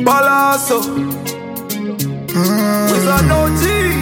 Balasso Wizard OG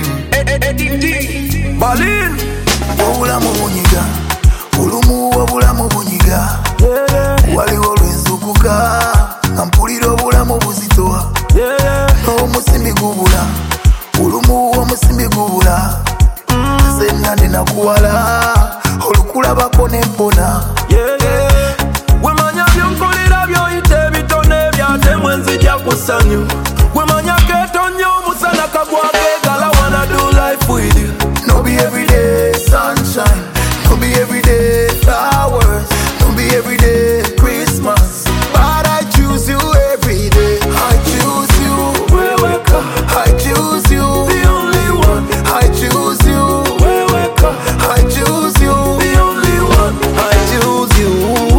Eddie Berlin Obulamu bunyiga Olumu obulamu bunyiga Waliwo lwenzukuka Nampulira obulamu buzitoa N'omusimbi gubula Olumu omusimbi gubula Zenna nenakuwala Olukulabako nempona Wemanya byonkolera byoyite bitone byate mwenzija kusanyu Wemanya ketonyo musana kagwagegala wanna do life with you No be everyday sunshine No be everyday flowers No be everyday Christmas But I choose you every day I choose you Weweka I choose you The only one I choose you Weweka I choose you The only one I choose you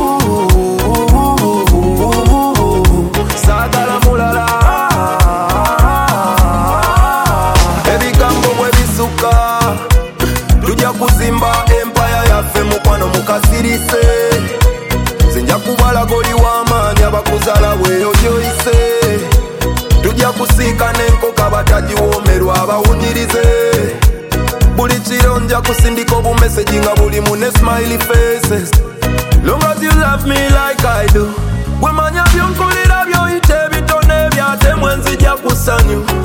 Sagala mulala Ebigambo mwe bisuka Tujja kuzimba empire yaffe mukwano mukasirise Zinja kubala goli w'amaanyi abakuzala bweyo gyoyise Tujja kusiika n'enkoka batagiwoomerwa abawunyirize Buli kiro nja kusindika obumeseji nga bulimu ne smiley faces Long as you love me like I do Wemanya byonkolera byoyite bitone byate mwenzija kusanyu